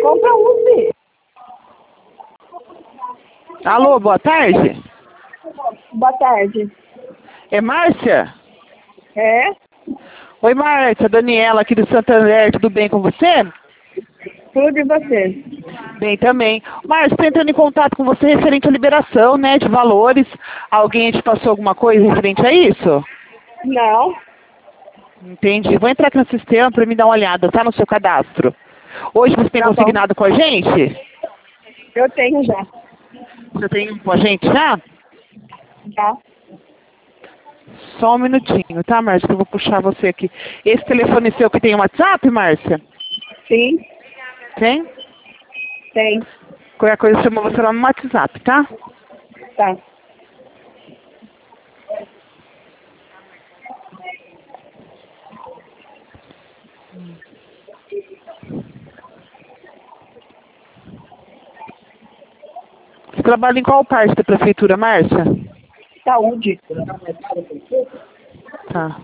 Compra um, filho. Alô, boa tarde. Boa tarde. É Márcia? É? Oi, Márcia, Daniela aqui do Santander, tudo bem com você? Tudo de você. Bem também. Márcia, estou entrando em contato com você referente à liberação, né, de valores. Alguém te passou alguma coisa referente a isso? Não. Entendi. Vou entrar aqui no sistema para me dar uma olhada, tá? No seu cadastro. Hoje você tem Tá bom. consignado com a gente? Eu tenho já. Você tem com a gente já? Já. Só um minutinho, tá, Márcia? Que eu vou puxar você aqui. Esse telefone seu que tem WhatsApp, Márcia? Sim. Tem? Tem. Qualquer coisa chama você lá no WhatsApp, tá? Tá. Você trabalha em qual parte da prefeitura, Márcia? Saúde. Tá.